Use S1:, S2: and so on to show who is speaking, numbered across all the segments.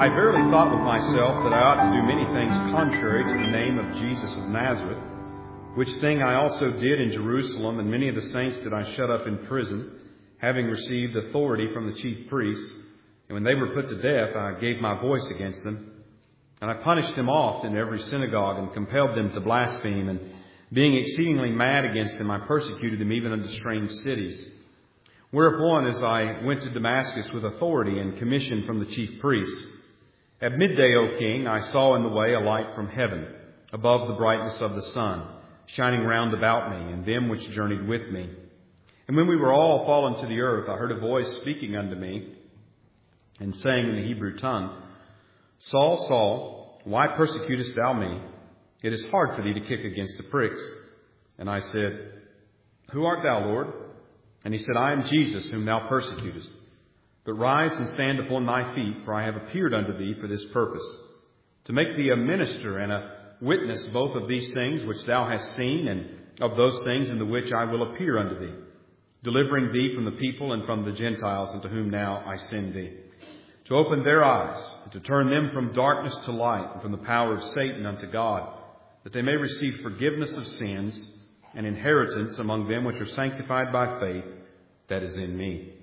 S1: I verily thought with myself that I ought to do many things contrary to the name of Jesus of Nazareth, which thing I also did in Jerusalem, and many of the saints did I shut up in prison, having received authority from the chief priests. And when they were put to death, I gave my voice against them. And I punished them oft in every synagogue, and compelled them to blaspheme. And being exceedingly mad against them, I persecuted them even unto strange cities. Whereupon, as I went to Damascus with authority and commission from the chief priests, at midday, O king, I saw in the way a light from heaven, above the brightness of the sun, shining round about me, and them which journeyed with me. And when we were all fallen to the earth, I heard a voice speaking unto me, and saying in the Hebrew tongue, Saul, Saul, why persecutest thou me? It is hard for thee to kick against the pricks. And I said, Who art thou, Lord? And he said, I am Jesus, whom thou persecutest. But rise and stand upon thy feet, for I have appeared unto thee for this purpose, to make thee a minister and a witness both of these things which thou hast seen, and of those things in the which I will appear unto thee, delivering thee from the people and from the Gentiles, unto whom now I send thee, to open their eyes, and to turn them from darkness to light, and from the power of Satan unto God, that they may receive forgiveness of sins and inheritance among them which are sanctified by faith that is in me.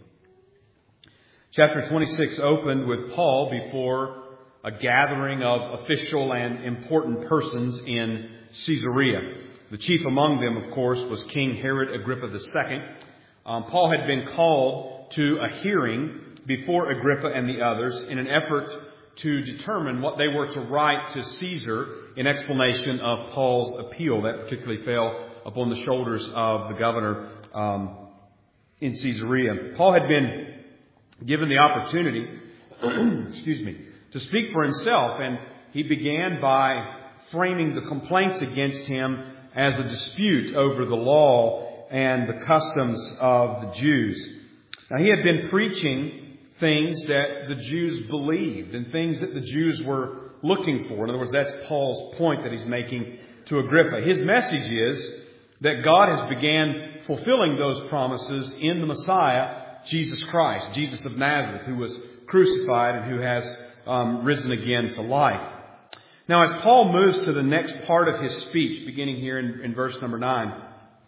S1: Chapter 26 opened with Paul before a gathering of official and important persons in Caesarea. The chief among them, of course, was King Herod Agrippa II. Paul had been called to a hearing before Agrippa and the others in an effort to determine what they were to write to Caesar in explanation of Paul's appeal. That particularly fell upon the shoulders of the governor in Caesarea. Paul had been given the opportunity, to speak for himself, and he began by framing the complaints against him as a dispute over the law and the customs of the Jews. Now, he had been preaching things that the Jews believed and things that the Jews were looking for. In other words, that's Paul's point that he's making to Agrippa. His message is that God has began fulfilling those promises in the Messiah, Jesus Christ, Jesus of Nazareth, who was crucified and who has risen again to life. Now, as Paul moves to the next part of his speech, beginning here in verse number 9,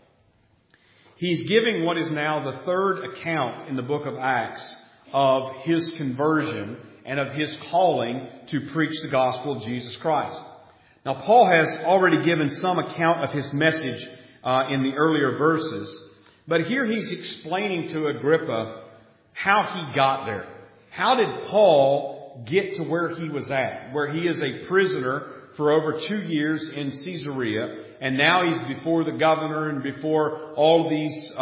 S1: he's giving what is now the third account in the book of Acts of his conversion and of his calling to preach the gospel of Jesus Christ. Now, Paul has already given some account of his message in the earlier verses, but here he's explaining to Agrippa how he got there. How did Paul get to where he was at, where he is a prisoner for over 2 years in Caesarea, and now he's before the governor and before all of these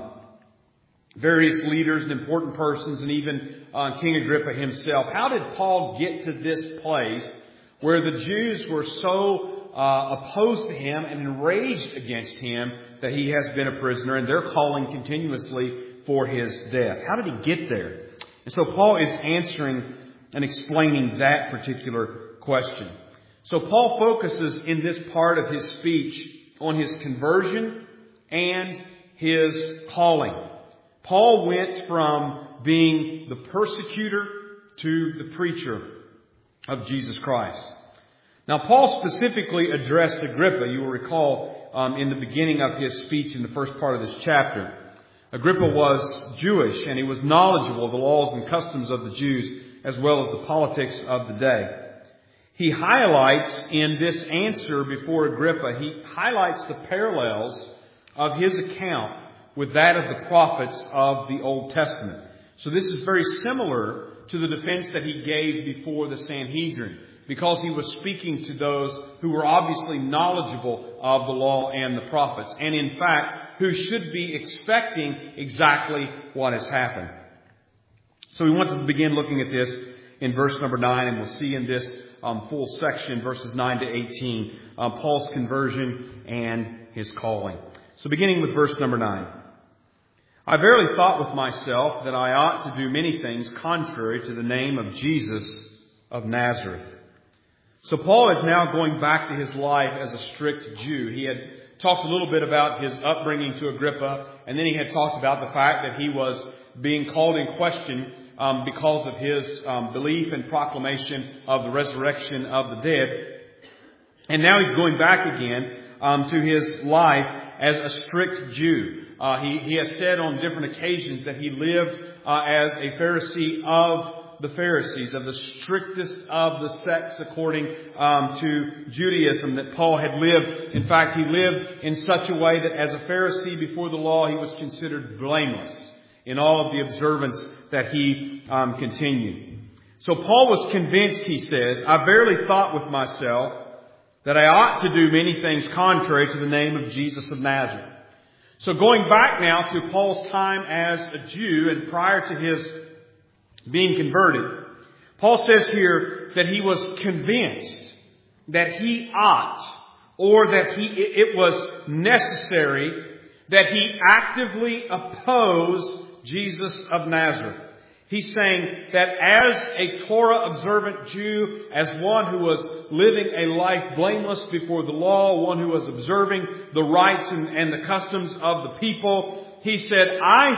S1: various leaders and important persons, and even King Agrippa himself. How did Paul get to this place where the Jews were so opposed to him and enraged against him that he has been a prisoner, and they're calling continuously for his death? How did he get there? And so Paul is answering and explaining that particular question. So Paul focuses in this part of his speech on his conversion and his calling. Paul went from being the persecutor to the preacher of Jesus Christ. Now, Paul specifically addressed Agrippa. You will recall in the beginning of his speech in the first part of this chapter. Agrippa was Jewish, and he was knowledgeable of the laws and customs of the Jews as well as the politics of the day. He highlights in this answer before Agrippa, he highlights the parallels of his account with that of the prophets of the Old Testament. So this is very similar to the defense that he gave before the Sanhedrin, because he was speaking to those who were obviously knowledgeable of the law and the prophets, and in fact, who should be expecting exactly what has happened. So we want to begin looking at this in verse number 9, and we'll see in this full section, verses 9 to 18, Paul's conversion and his calling. So beginning with verse number 9. I verily thought with myself that I ought to do many things contrary to the name of Jesus of Nazareth. So Paul is now going back to his life as a strict Jew. He had talked a little bit about his upbringing to Agrippa, and then he had talked about the fact that he was being called in question because of his belief and proclamation of the resurrection of the dead. And now he's going back again to his life as a strict Jew. He has said on different occasions that he lived as a Pharisee of the Pharisees, of the strictest of the sects according to Judaism that Paul had lived. In fact, he lived in such a way that as a Pharisee before the law, he was considered blameless in all of the observance that he continued. So Paul was convinced, he says, I verily thought with myself that I ought to do many things contrary to the name of Jesus of Nazareth. So going back now to Paul's time as a Jew and prior to his being converted, Paul says here that he was convinced that he ought, or that it was necessary that he actively oppose Jesus of Nazareth. He's saying that as a Torah observant Jew, as one who was living a life blameless before the law, one who was observing the rights and the customs of the people, he said,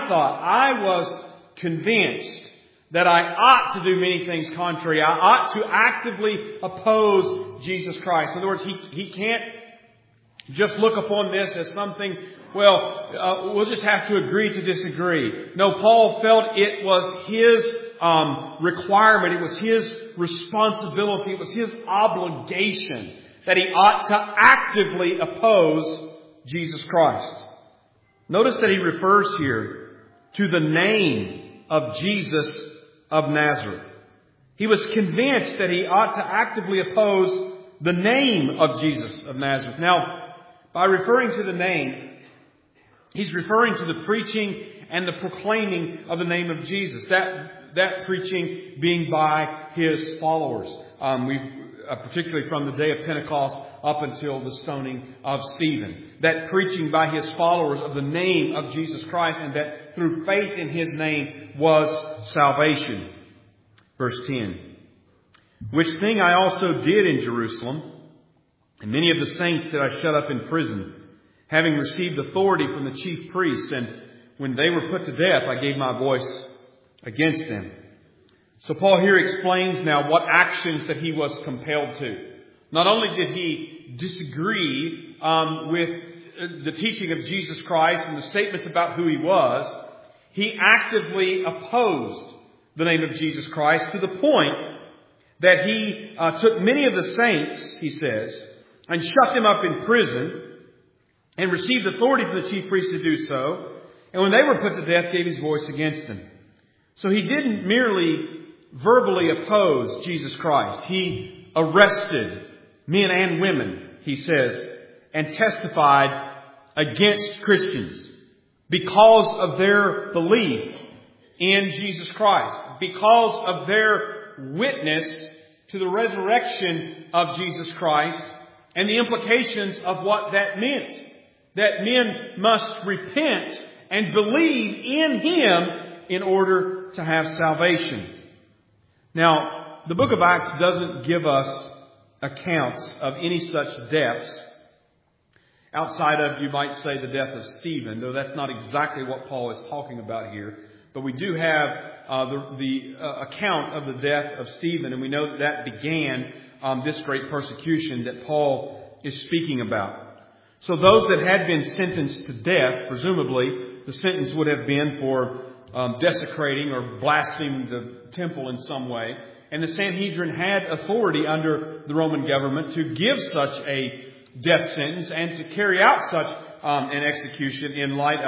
S1: I was convinced that I ought to do many things contrary. I ought to actively oppose Jesus Christ. In other words, he can't just look upon this as something, we'll just have to agree to disagree. No, Paul felt it was his requirement, it was his responsibility, it was his obligation that he ought to actively oppose Jesus Christ. Notice that he refers here to the name of Jesus of Nazareth. He was convinced that he ought to actively oppose the name of Jesus of Nazareth. Now, by referring to the name, he's referring to the preaching and the proclaiming of the name of Jesus. That preaching being by his followers. Particularly from the day of Pentecost up until the stoning of Stephen. That preaching by his followers of the name of Jesus Christ, and that through faith in his name was salvation. Verse 10. Which thing I also did in Jerusalem, and many of the saints did I shut up in prison, having received authority from the chief priests, and when they were put to death, I gave my voice against them. So Paul here explains now what actions that he was compelled to. Not only did he disagree with the teaching of Jesus Christ and the statements about who he was, he actively opposed the name of Jesus Christ to the point that he took many of the saints, he says, and shut them up in prison and received authority from the chief priests to do so. And when they were put to death, gave his voice against them. So he didn't merely verbally oppose Jesus Christ. He arrested men and women, he says, and testified against Christians because of their belief in Jesus Christ, because of their witness to the resurrection of Jesus Christ and the implications of what that meant. That men must repent and believe in Him in order to have salvation. Now, the book of Acts doesn't give us accounts of any such deaths outside of, you might say, the death of Stephen, though that's not exactly what Paul is talking about here. But we do have the account of the death of Stephen, and we know that began this great persecution that Paul is speaking about. So those that had been sentenced to death, presumably the sentence would have been for desecrating or blaspheming the temple in some way. And the Sanhedrin had authority under the Roman government to give such a death sentence and to carry out such an execution in light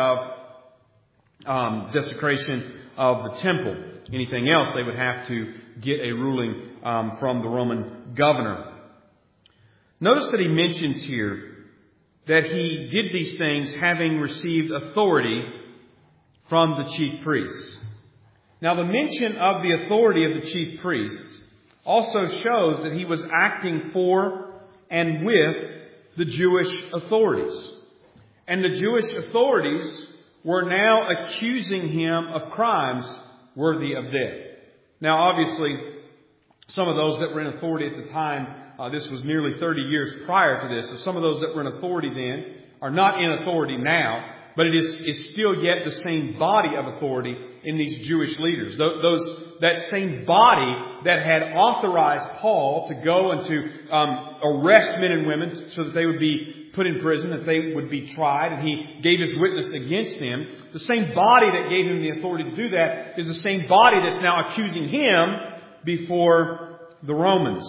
S1: of desecration of the temple. Anything else, they would have to get a ruling from the Roman governor. Notice that he mentions here that he did these things having received authority from the chief priests. Now, the mention of the authority of the chief priests also shows that he was acting for and with the Jewish authorities. And the Jewish authorities were now accusing him of crimes worthy of death. Now, obviously, some of those that were in authority at the time, this was nearly 30 years prior to this, so some of those that were in authority then are not in authority now. but it is still yet the same body of authority in these Jewish leaders. That same body that had authorized Paul to go and to arrest men and women so that they would be put in prison, that they would be tried, and he gave his witness against them. The same body that gave him the authority to do that is the same body that's now accusing him before the Romans.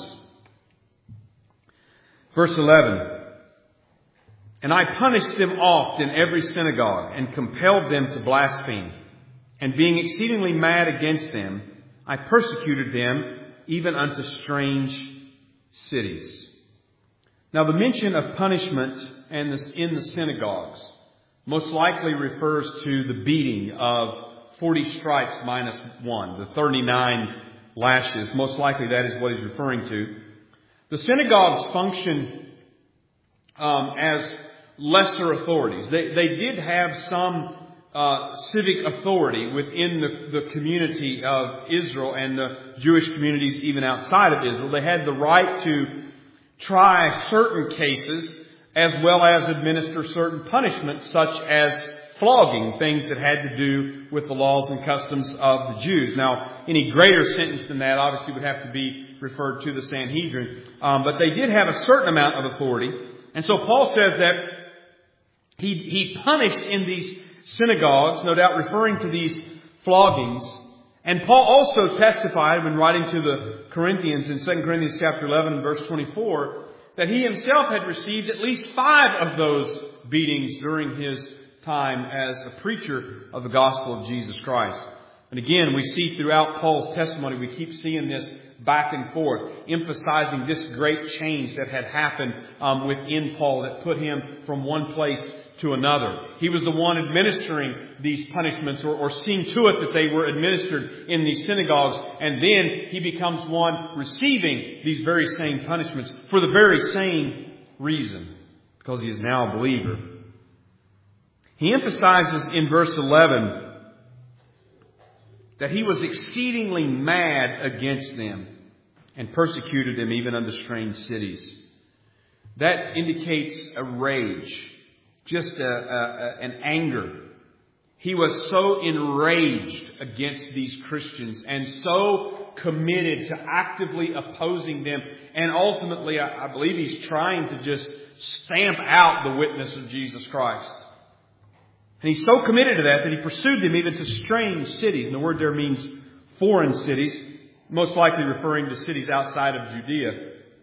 S1: Verse 11. And I punished them oft in every synagogue, and compelled them to blaspheme. And being exceedingly mad against them, I persecuted them even unto strange cities. Now the mention of punishment in the synagogues most likely refers to the beating of 40 stripes minus 1, the 39 lashes. Most likely that is what he's referring to. The synagogues function as lesser authorities. They did have some civic authority within the community of Israel and the Jewish communities even outside of Israel. They had the right to try certain cases as well as administer certain punishments such as flogging, things that had to do with the laws and customs of the Jews. Now, any greater sentence than that obviously would have to be referred to the Sanhedrin. But they did have a certain amount of authority. And so Paul says that he punished in these synagogues, no doubt referring to these floggings. And Paul also testified when writing to the Corinthians in 2 Corinthians chapter 11 and verse 24 that he himself had received at least 5 of those beatings during his time as a preacher of the gospel of Jesus Christ. And again, we see throughout Paul's testimony, we keep seeing this back and forth, emphasizing this great change that had happened within Paul that put him from one place to another. He was the one administering these punishments or seeing to it that they were administered in these synagogues. And then he becomes one receiving these very same punishments for the very same reason, because he is now a believer. He emphasizes in verse 11 that he was exceedingly mad against them and persecuted them even unto strange cities. That indicates a rage, just an anger. He was so enraged against these Christians and so committed to actively opposing them. And ultimately, I believe he's trying to just stamp out the witness of Jesus Christ. And he's so committed to that he pursued them even to strange cities. And the word there means foreign cities, most likely referring to cities outside of Judea.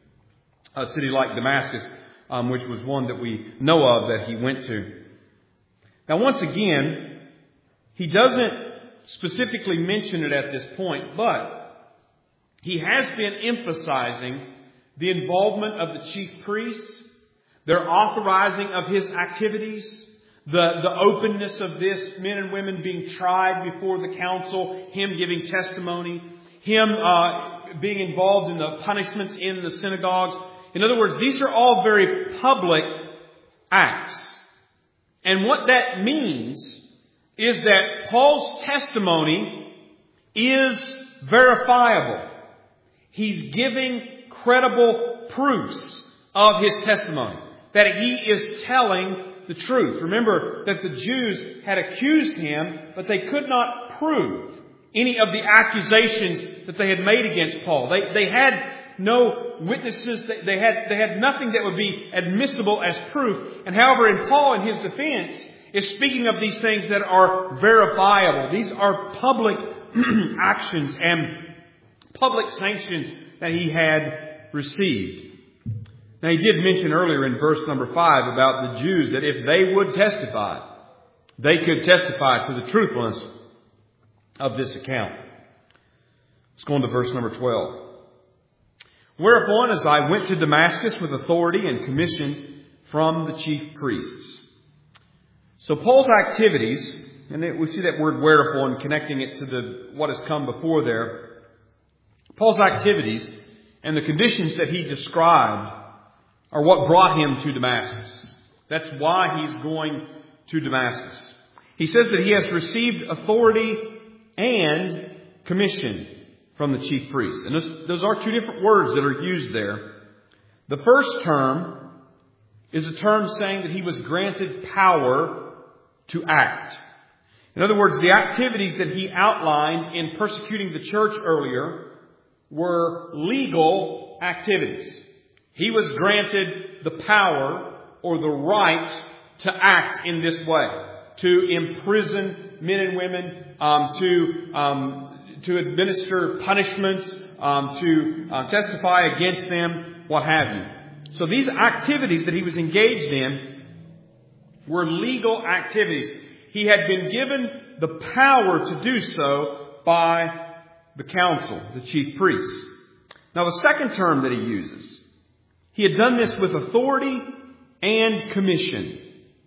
S1: A city like Damascus, which was one that we know of that he went to. Now, once again, he doesn't specifically mention it at this point, but he has been emphasizing the involvement of the chief priests, their authorizing of his activities, the openness of this, men and women being tried before the council, him giving testimony, him being involved in the punishments in the synagogues. In other words, these are all very public acts. And what that means is that Paul's testimony is verifiable. He's giving credible proofs of his testimony, that he is telling the truth. Remember that the Jews had accused him, but they could not prove any of the accusations that they had made against Paul. They had no witnesses. They had nothing that would be admissible as proof. And however, in Paul, in his defense, is speaking of these things that are verifiable. These are public actions and public sanctions that he had received. Now, he did mention earlier in verse number 5 about the Jews that if they would testify, they could testify to the truthfulness of this account. Let's go on to verse number 12. Whereupon, as I went to Damascus with authority and commission from the chief priests. So Paul's activities, and we see that word whereupon connecting it to what has come before there. Paul's activities and the conditions that he described are what brought him to Damascus. That's why he's going to Damascus. He says that he has received authority and commission from the chief priests. And those are two different words that are used there. The first term is a term saying that he was granted power to act. In other words, the activities that he outlined in persecuting the church earlier were legal activities. He was granted the power or the right to act in this way, to imprison men and women, to administer punishments, to testify against them, what have you. So these activities that he was engaged in were legal activities. He had been given the power to do so by the council, the chief priests. Now the second term that he uses, he had done this with authority and commission.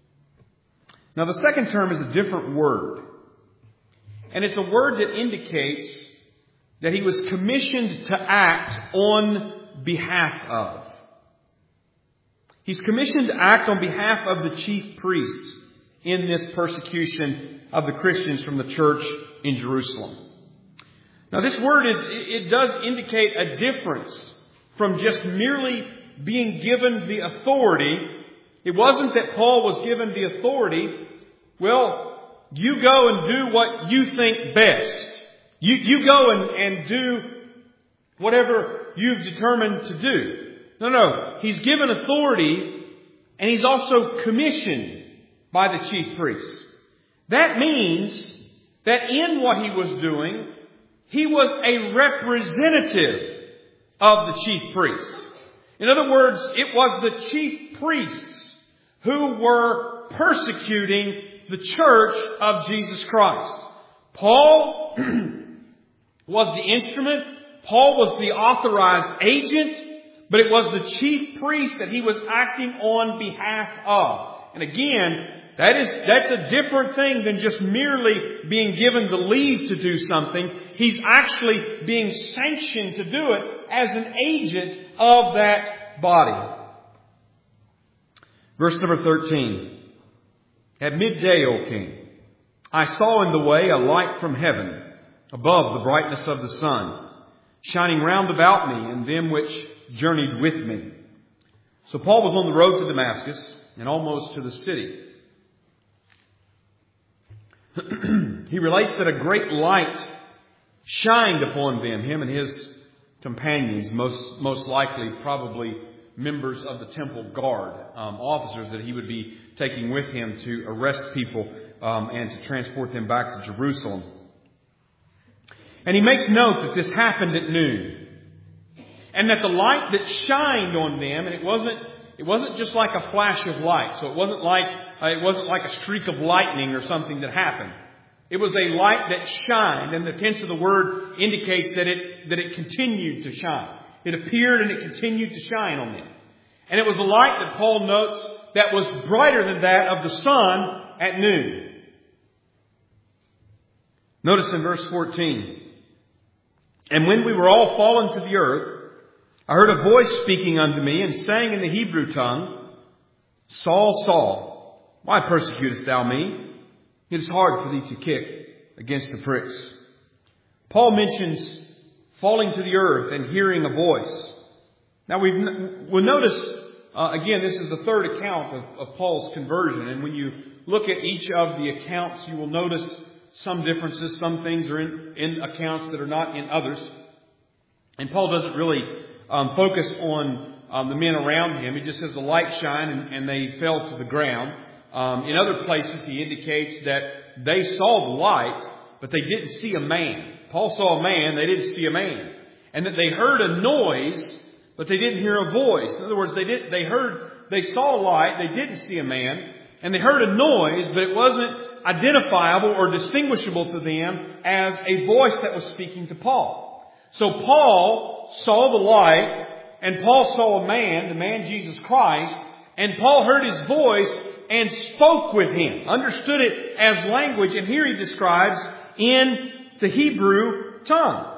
S1: Now the second term is a different word. And it's a word that indicates that he was commissioned to act on behalf of. He's commissioned to act on behalf of the chief priests in this persecution of the Christians from the church in Jerusalem. Now this word it does indicate a difference from just merely being given the authority. It wasn't that Paul was given the authority. Well, you go and do what you think best. You go and do whatever you've determined to do. No. He's given authority and he's also commissioned by the chief priests. That means that in what he was doing, he was a representative of the chief priests. In other words, it was the chief priests who were persecuting the church of Jesus Christ. Paul was the instrument. Paul was the authorized agent. But it was the chief priest that he was acting on behalf of. And again, that's a different thing than just merely being given the leave to do something. He's actually being sanctioned to do it as an agent of that body. Verse number 13. At midday, O king, I saw in the way a light from heaven, above the brightness of the sun, shining round about me and them which journeyed with me. So Paul was on the road to Damascus and almost to the city. He relates that a great light shined upon them, him and his companions, most likely probably members of the temple guard, officers that he would be taking with him to arrest people and to transport them back to Jerusalem. And he makes note that this happened at noon. And that the light that shined on them, and it wasn't just like a flash of light. So it wasn't like a streak of lightning or something that happened. It was a light that shined, and the tense of the word indicates that it continued to shine. It appeared and it continued to shine on them. And it was a light that Paul notes that was brighter than that of the sun at noon. Notice in verse 14. And when we were all fallen to the earth, I heard a voice speaking unto me and saying in the Hebrew tongue, Saul, Saul, why persecutest thou me? It is hard for thee to kick against the pricks. Paul mentions falling to the earth and hearing a voice. Now we'll notice, again, this is the third account of Paul's conversion. And when you look at each of the accounts, you will notice some differences. Some things are in accounts that are not in others. And Paul doesn't really focus on the men around him. He just says the light shined and they fell to the ground. In other places, he indicates that they saw the light, but they didn't see a man. Paul saw a man, they didn't see a man. And that they heard a noise, but they didn't hear a voice. In other words, they saw a light, they didn't see a man, and they heard a noise, but it wasn't identifiable or distinguishable to them as a voice that was speaking to Paul. So Paul saw the light, and Paul saw a man, the man Jesus Christ, and Paul heard his voice and spoke with him, understood it as language, and here he describes in the Hebrew tongue.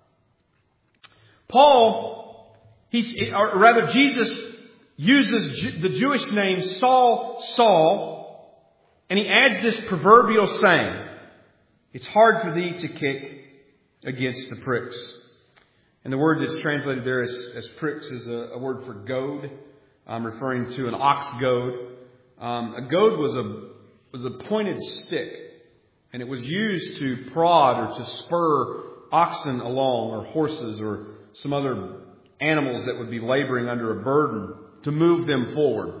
S1: Jesus uses the Jewish name Saul, Saul, and he adds this proverbial saying, it's hard for thee to kick against the pricks. And the word that's translated there as pricks is a word for goad, referring to an ox goad. A goad was was a pointed stick, and it was used to prod or to spur oxen along, or horses, or some other animals that would be laboring under a burden, to move them forward.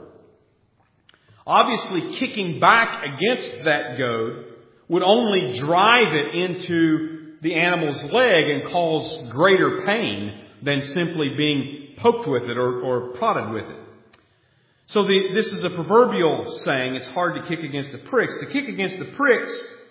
S1: Obviously, kicking back against that goad would only drive it into the animal's leg and cause greater pain than simply being poked with it or prodded with it. So this is a proverbial saying, it's hard to kick against the pricks. To kick against the pricks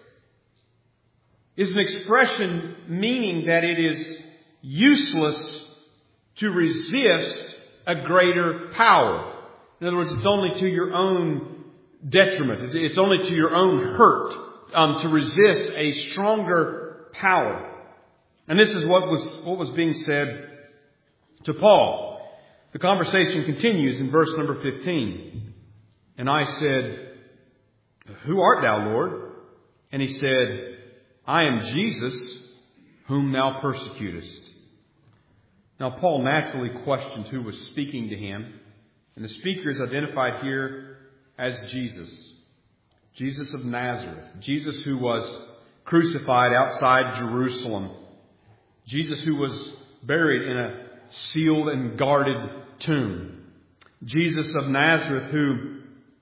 S1: is an expression meaning that it is useless to resist a greater power. In other words, it's only to your own detriment. It's only to your own hurt to resist a stronger power. And this is what was being said to Paul. The conversation continues in verse number 15. And I said, "Who art thou, Lord?" And he said, "I am Jesus, whom thou persecutest." Now, Paul naturally questioned who was speaking to him. And the speaker is identified here as Jesus. Jesus of Nazareth. Jesus who was crucified outside Jerusalem. Jesus who was buried in a sealed and guarded tomb. Jesus of Nazareth who,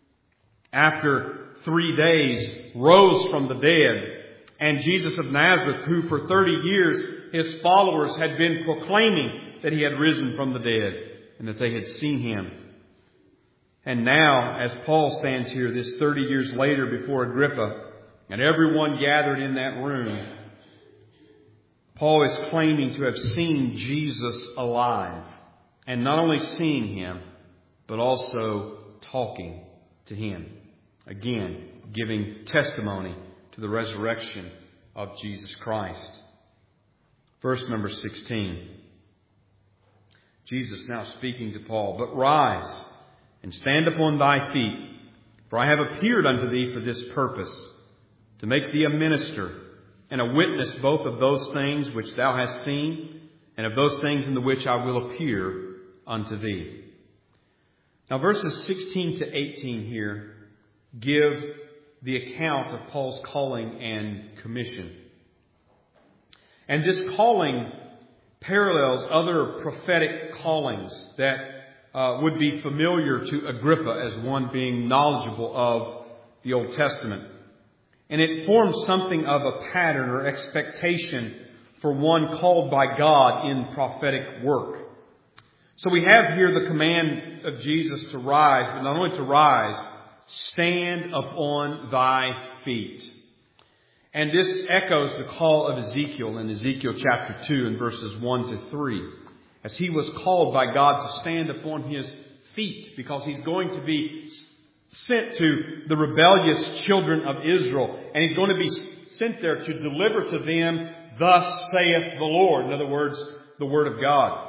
S1: after 3 days, rose from the dead. And Jesus of Nazareth who for 30 years his followers had been proclaiming that he had risen from the dead and that they had seen him. And now, as Paul stands here this 30 years later before Agrippa and everyone gathered in that room, Paul is claiming to have seen Jesus alive. And not only seeing him, but also talking to him. Again, giving testimony to the resurrection of Jesus Christ. Verse number 16. Jesus now speaking to Paul, "But rise and stand upon thy feet, for I have appeared unto thee for this purpose, to make thee a minister and a witness both of those things which thou hast seen, and of those things in the which I will appear unto thee." Now verses 16 to 18 here give the account of Paul's calling and commission. And this calling parallels other prophetic callings that would be familiar to Agrippa as one being knowledgeable of the Old Testament. And it forms something of a pattern or expectation for one called by God in prophetic work. So we have here the command of Jesus to rise, but not only to rise, stand upon thy feet. And this echoes the call of Ezekiel in Ezekiel chapter 2 and verses 1 to 3. As he was called by God to stand upon his feet because he's going to be sent to the rebellious children of Israel. And he's going to be sent there to deliver to them, "Thus saith the Lord." In other words, the Word of God.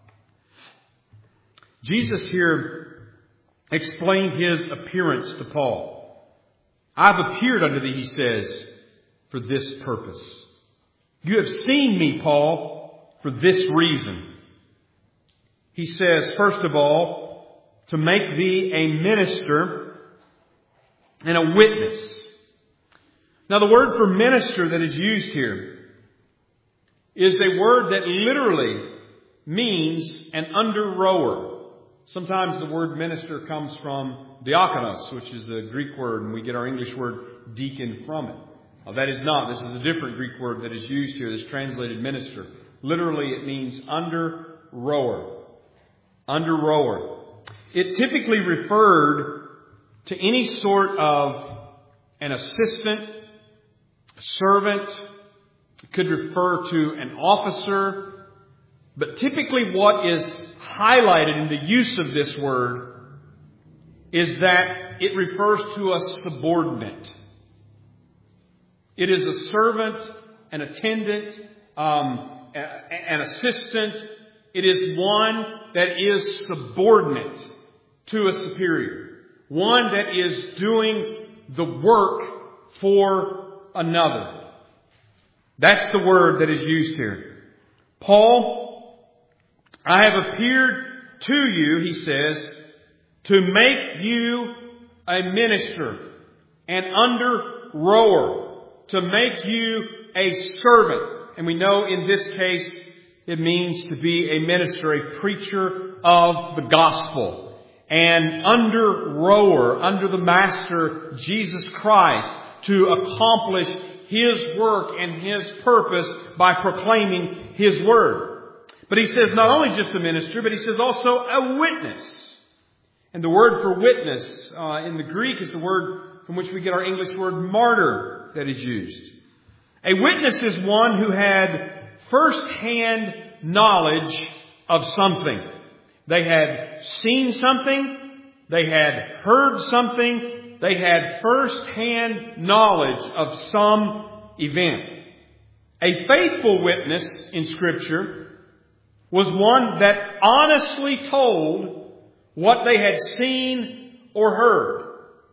S1: Jesus here explained his appearance to Paul. "I've appeared unto thee," he says, "for this purpose." You have seen me, Paul, for this reason. He says, first of all, to make thee a minister and a witness. Now, the word for minister that is used here is a word that literally means an under-rower. Sometimes the word minister comes from diakonos, which is a Greek word, and we get our English word deacon from it. That is not. This is a different Greek word that is used here, that's translated minister. Literally, it means under-rower. Under-rower. It typically referred to any sort of an assistant, a servant. It could refer to an officer. But typically what is highlighted in the use of this word is that it refers to a subordinate. It is a servant, an attendant, an assistant. It is one that is subordinate to a superior. One that is doing the work for another. That's the word that is used here. Paul, "I have appeared to you," he says, "to make you a minister an under-rower, to make you a servant. And we know in this case it means to be a minister, a preacher of the gospel. An under-rower under the Master Jesus Christ to accomplish His work and His purpose by proclaiming His word. But he says not only just a minister, but he says also a witness. And the word for witness in the Greek is the word from which we get our English word martyr that is used. A witness is one who had first-hand knowledge of something. They had seen something. They had heard something. They had first-hand knowledge of some event. A faithful witness in Scripture was one that honestly told what they had seen or heard.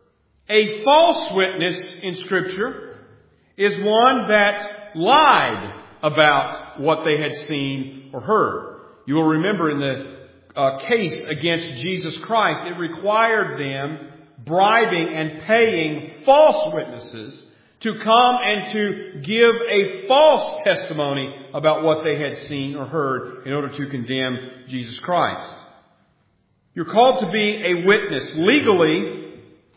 S1: A false witness in Scripture is one that lied about what they had seen or heard. You will remember in the case against Jesus Christ, it required them bribing and paying false witnesses to come and to give a false testimony about what they had seen or heard in order to condemn Jesus Christ. You're called to be a witness. Legally,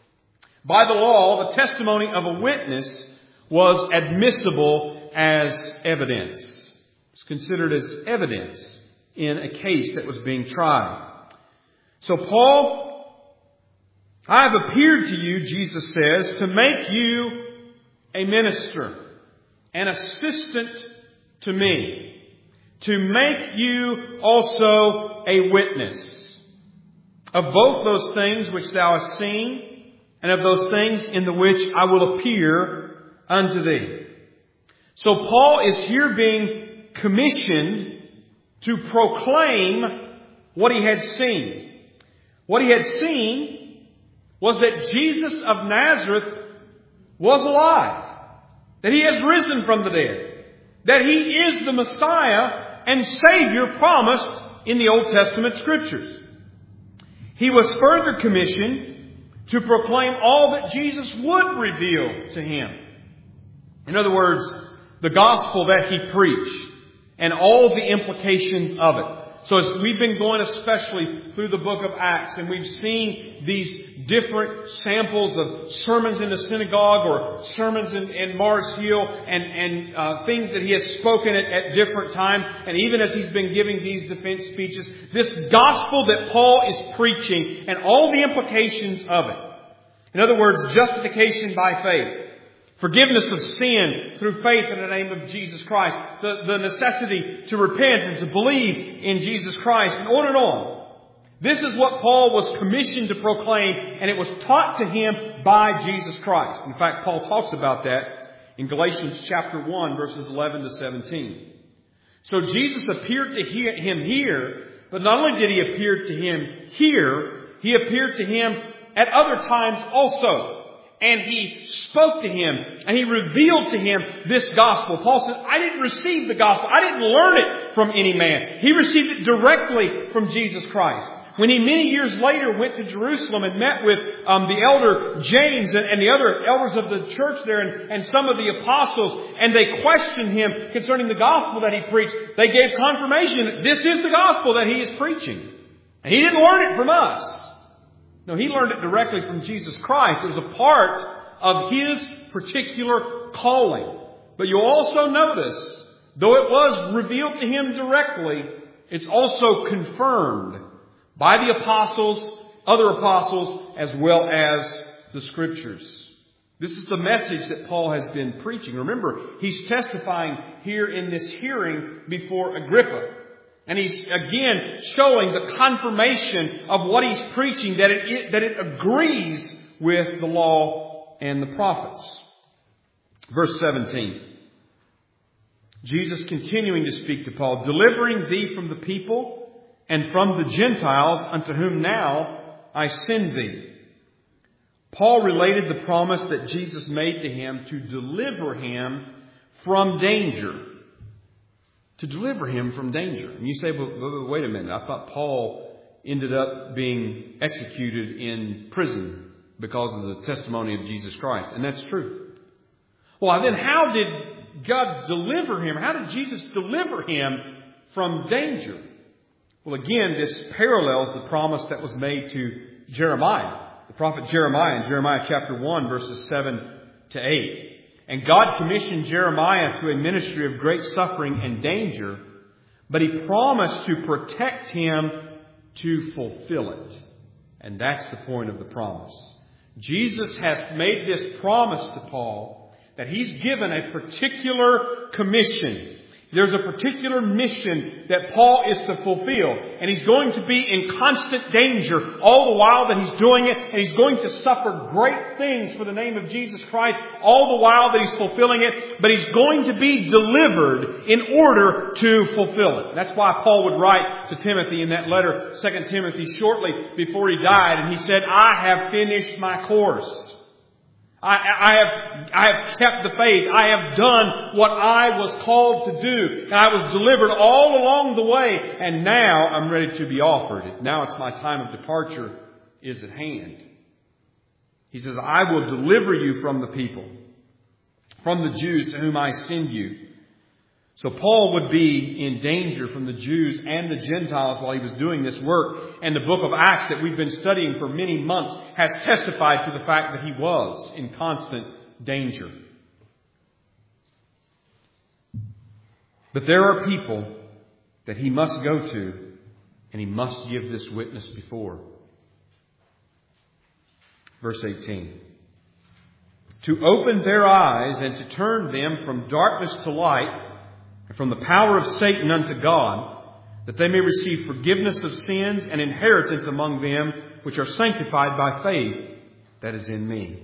S1: by the law, the testimony of a witness was admissible as evidence. It's considered as evidence in a case that was being tried. So Paul, I have appeared to you, Jesus says, to make you a minister, an assistant to me, to make you also a witness of both those things which thou hast seen, and of those things in the which I will appear unto thee. So Paul is here being commissioned to proclaim what he had seen. What he had seen was that Jesus of Nazareth was alive, that He has risen from the dead, that He is the Messiah and Savior promised in the Old Testament Scriptures. He was further commissioned to proclaim all that Jesus would reveal to him. In other words, the gospel that He preached and all the implications of it. So as we've been going especially through the book of Acts, and we've seen these different samples of sermons in the synagogue or sermons in Mars Hill and things that He has spoken at different times. And even as He's been giving these defense speeches, this gospel that Paul is preaching and all the implications of it. In other words, justification by faith. Forgiveness of sin through faith in the name of Jesus Christ. The necessity to repent and to believe in Jesus Christ, and on and on. This is what Paul was commissioned to proclaim, and it was taught to him by Jesus Christ. In fact, Paul talks about that in Galatians chapter 1, verses 11 to 17. So Jesus appeared to him here, but not only did He appear to him here, He appeared to him at other times also. And He spoke to him, and He revealed to him this gospel. Paul says, I didn't receive the gospel. I didn't learn it from any man. He received it directly from Jesus Christ. When he many years later went to Jerusalem and met with the elder James and the other elders of the church there and some of the apostles, and they questioned him concerning the gospel that he preached, they gave confirmation that this is the gospel that he is preaching. And he didn't learn it from us. No, he learned it directly from Jesus Christ. It was a part of His particular calling. But you'll also notice, though it was revealed to him directly, it's also confirmed by the apostles, other apostles, as well as the Scriptures. This is the message that Paul has been preaching. Remember, he's testifying here in this hearing before Agrippa. And he's again showing the confirmation of what he's preaching, that it agrees with the law and the prophets. Verse 17. Jesus continuing to speak to Paul, delivering thee from the people and from the Gentiles unto whom now I send thee. Paul related the promise that Jesus made to him to deliver him from danger. To deliver him from danger. And you say, well, wait a minute. I thought Paul ended up being executed in prison because of the testimony of Jesus Christ. And that's true. Well, then how did God deliver him? How did Jesus deliver him from danger? Well, again, this parallels the promise that was made to Jeremiah, the prophet Jeremiah in Jeremiah chapter 1, verses 7 to 8. And God commissioned Jeremiah to a ministry of great suffering and danger, but He promised to protect him to fulfill it. And that's the point of the promise. Jesus has made this promise to Paul that He's given a particular commission. There's a particular mission that Paul is to fulfill. And he's going to be in constant danger all the while that he's doing it. And he's going to suffer great things for the name of Jesus Christ all the while that he's fulfilling it. But he's going to be delivered in order to fulfill it. That's why Paul would write to Timothy in that letter, 2 Timothy, shortly before he died. And he said, I have finished my course. I have kept the faith. I have done what I was called to do. And I was delivered all along the way. And now I'm ready to be offered. Now it's my time of departure is at hand. He says, I will deliver you from the people, from the Jews to whom I send you. So Paul would be in danger from the Jews and the Gentiles while he was doing this work. And the book of Acts that we've been studying for many months has testified to the fact that he was in constant danger. But there are people that he must go to, and he must give this witness before. Verse 18. To open their eyes and to turn them from darkness to light, and from the power of Satan unto God, that they may receive forgiveness of sins and inheritance among them which are sanctified by faith that is in me.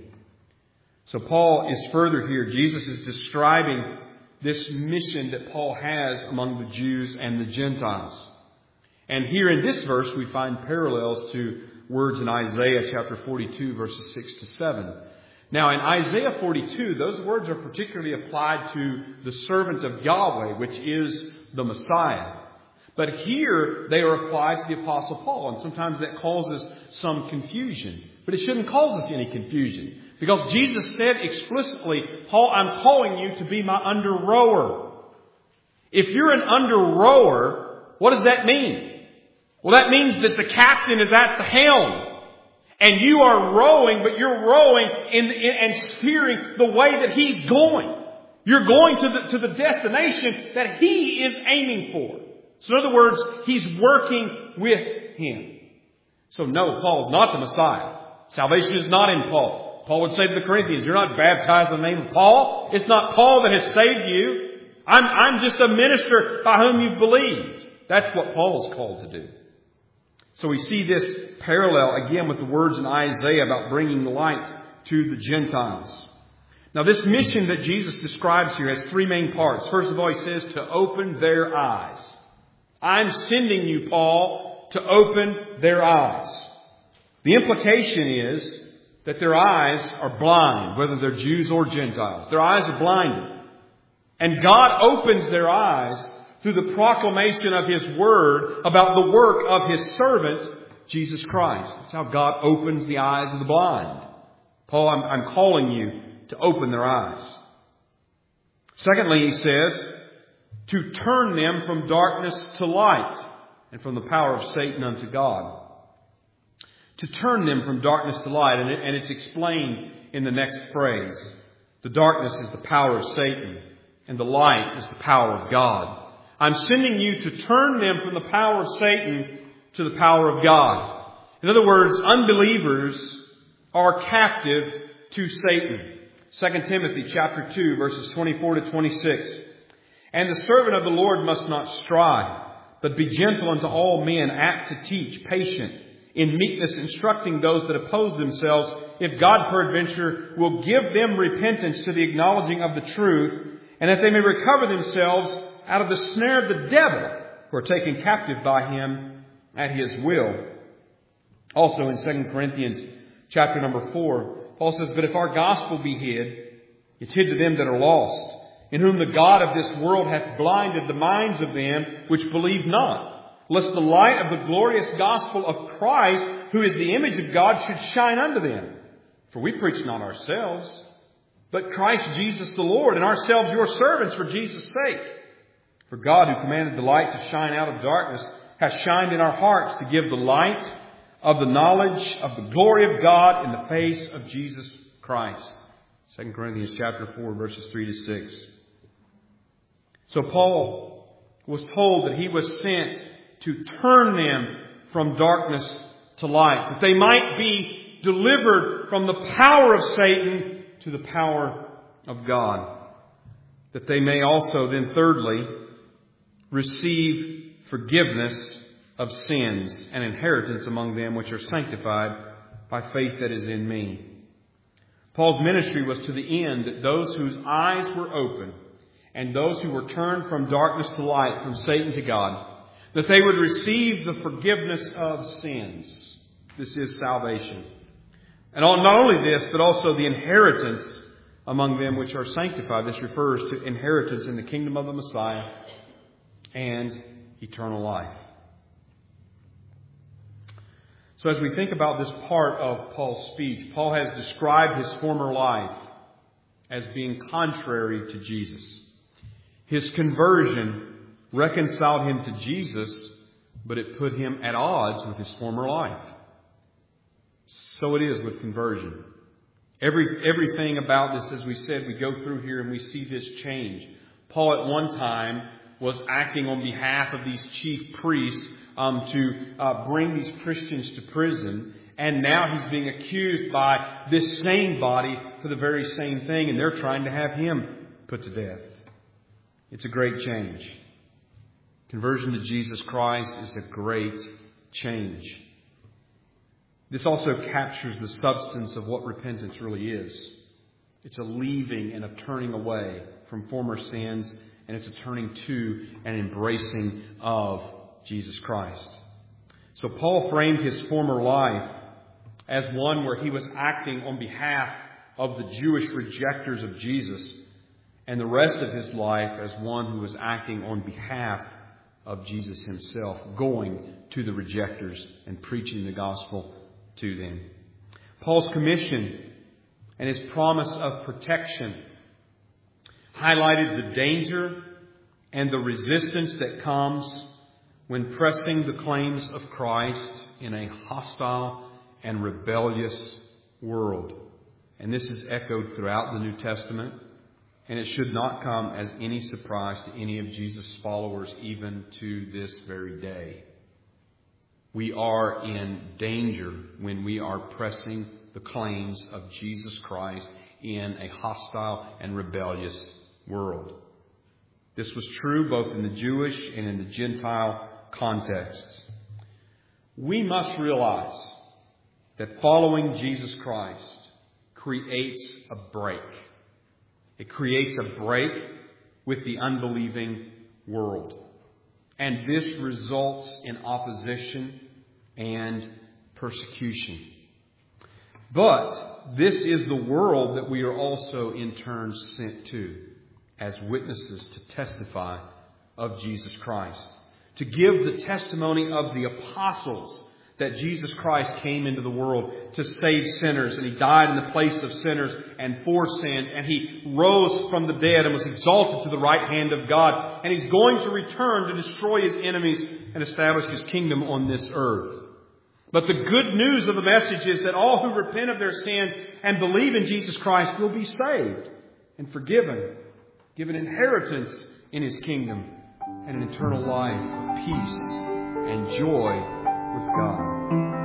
S1: So Paul is further here. Jesus is describing this mission that Paul has among the Jews and the Gentiles. And here in this verse we find parallels to words in Isaiah chapter 42 verses 6 to 7. Now in Isaiah 42, those words are particularly applied to the servant of Yahweh, which is the Messiah. But here they are applied to the Apostle Paul, and sometimes that causes some confusion. But it shouldn't cause us any confusion, because Jesus said explicitly, Paul, I'm calling you to be my under-rower. If you're an under-rower, what does that mean? Well, that means that the captain is at the helm. And you are rowing, but you're rowing and steering the way that he's going. You're going to the destination that he is aiming for. So in other words, he's working with him. So no, Paul is not the Messiah. Salvation is not in Paul. Paul would say to the Corinthians, you're not baptized in the name of Paul. It's not Paul that has saved you. I'm just a minister by whom you've believed. That's what Paul is called to do. So we see this parallel again with the words in Isaiah about bringing light to the Gentiles. Now this mission that Jesus describes here has three main parts. First of all, he says to open their eyes. I'm sending you, Paul, to open their eyes. The implication is that their eyes are blind, whether they're Jews or Gentiles. Their eyes are blinded. And God opens their eyes through the proclamation of His Word about the work of His servant, Jesus Christ. That's how God opens the eyes of the blind. Paul, I'm calling you to open their eyes. Secondly, he says, to turn them from darkness to light and from the power of Satan unto God. To turn them from darkness to light, and it's explained in the next phrase. The darkness is the power of Satan, and the light is the power of God. I'm sending you to turn them from the power of Satan to the power of God. In other words, unbelievers are captive to Satan. 2 Timothy chapter 2, verses 24 to 26. And the servant of the Lord must not strive, but be gentle unto all men, apt to teach, patient, in meekness instructing those that oppose themselves, if God peradventure will give them repentance to the acknowledging of the truth, and that they may recover themselves out of the snare of the devil, who are taken captive by him at his will. Also in 2 Corinthians chapter number 4, Paul says, but if our gospel be hid, it's hid to them that are lost, in whom the God of this world hath blinded the minds of them which believe not, lest the light of the glorious gospel of Christ, who is the image of God, should shine unto them. For we preach not ourselves, but Christ Jesus the Lord, and ourselves your servants for Jesus' sake. For God, who commanded the light to shine out of darkness, has shined in our hearts to give the light of the knowledge of the glory of God in the face of Jesus Christ. 2 Corinthians chapter 4, verses 3 to 6. So Paul was told that he was sent to turn them from darkness to light, that they might be delivered from the power of Satan to the power of God, that they may also then thirdly receive forgiveness of sins and inheritance among them which are sanctified by faith that is in me. Paul's ministry was to the end that those whose eyes were open and those who were turned from darkness to light, from Satan to God, that they would receive the forgiveness of sins. This is salvation. And not only this, but also the inheritance among them which are sanctified. This refers to inheritance in the kingdom of the Messiah and eternal life. So as we think about this part of Paul's speech, Paul has described his former life as being contrary to Jesus. His conversion reconciled him to Jesus, but it put him at odds with his former life. So it is with conversion. Everything about this, as we said, we go through here and we see this change. Paul at one time was acting on behalf of these chief priests to bring these Christians to prison. And now he's being accused by this same body for the very same thing. And they're trying to have him put to death. It's a great change. Conversion to Jesus Christ is a great change. This also captures the substance of what repentance really is. It's a leaving and a turning away from former sins, and it's a turning to and embracing of Jesus Christ. So Paul framed his former life as one where he was acting on behalf of the Jewish rejectors of Jesus, and the rest of his life as one who was acting on behalf of Jesus himself, going to the rejectors and preaching the gospel to them. Paul's commission and his promise of protection highlighted the danger and the resistance that comes when pressing the claims of Christ in a hostile and rebellious world. And this is echoed throughout the New Testament, and it should not come as any surprise to any of Jesus' followers, even to this very day. We are in danger when we are pressing the claims of Jesus Christ in a hostile and rebellious world. This was true both in the Jewish and in the Gentile contexts. We must realize that following Jesus Christ creates a break. It creates a break with the unbelieving world. And this results in opposition and persecution. But this is the world that we are also in turn sent to as witnesses to testify of Jesus Christ. To give the testimony of the apostles that Jesus Christ came into the world to save sinners, and He died in the place of sinners and for sins, and He rose from the dead and was exalted to the right hand of God, and He's going to return to destroy His enemies and establish His kingdom on this earth. But the good news of the message is that all who repent of their sins and believe in Jesus Christ will be saved and forgiven, given inheritance in His kingdom, and an eternal life of peace and joy with God.